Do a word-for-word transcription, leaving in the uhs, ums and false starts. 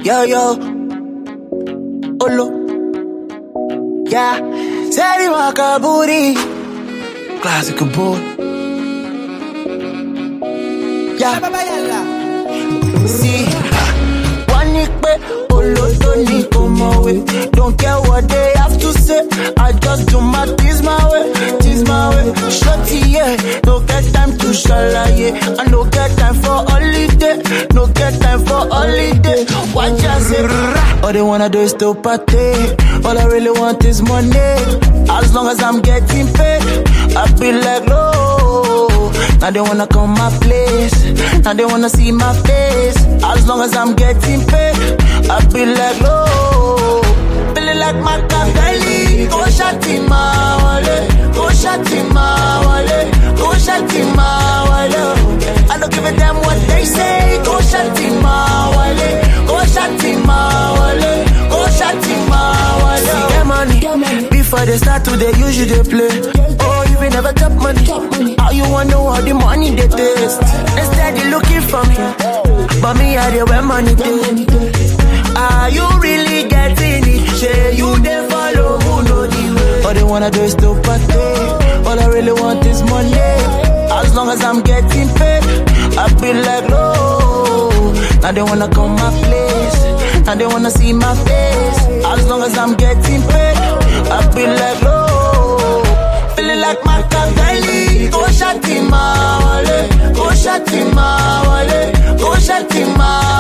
Yo, yo. Olo. Yeah. Seri Makaburi. Classic boy. Yeah. See. Wanikpe. Olo Tony come away. Don't care what they have to say. I just do my this my way. This my way. Shorty, yeah. No get time to shalaye. I no get time for holiday. No get time for holiday. Watch out, say. All they wanna do is still party. All I really want is money. As long as I'm getting paid, I be like, no. Now they wanna come my place. Now they wanna see my face. As long as I'm getting paid, I be like, no. Feeling like my Machiavelli. Go shati my wallet. Go shati my wallet. Go shati my wallet. I don't give a damn what they say. Go shati my wallet. Go shati my wallet. Go shati my wallet. See get money. Before they start to they usually they play. Oh, you ain't never top money. How you wanna know how the money they taste? Instead they looking for me, but me I dey where money dey. Are you really getting it? Say you dey follow who know the way. All they wanna do is still party. All I really want is money. As long as I'm getting paid, I be like no. Now they wanna come my place. Now they wanna see my face. As long as I'm getting paid, I be like no. Feeling like my Machiavelli. Go shati my wallet. Go shati my wallet. Go shati my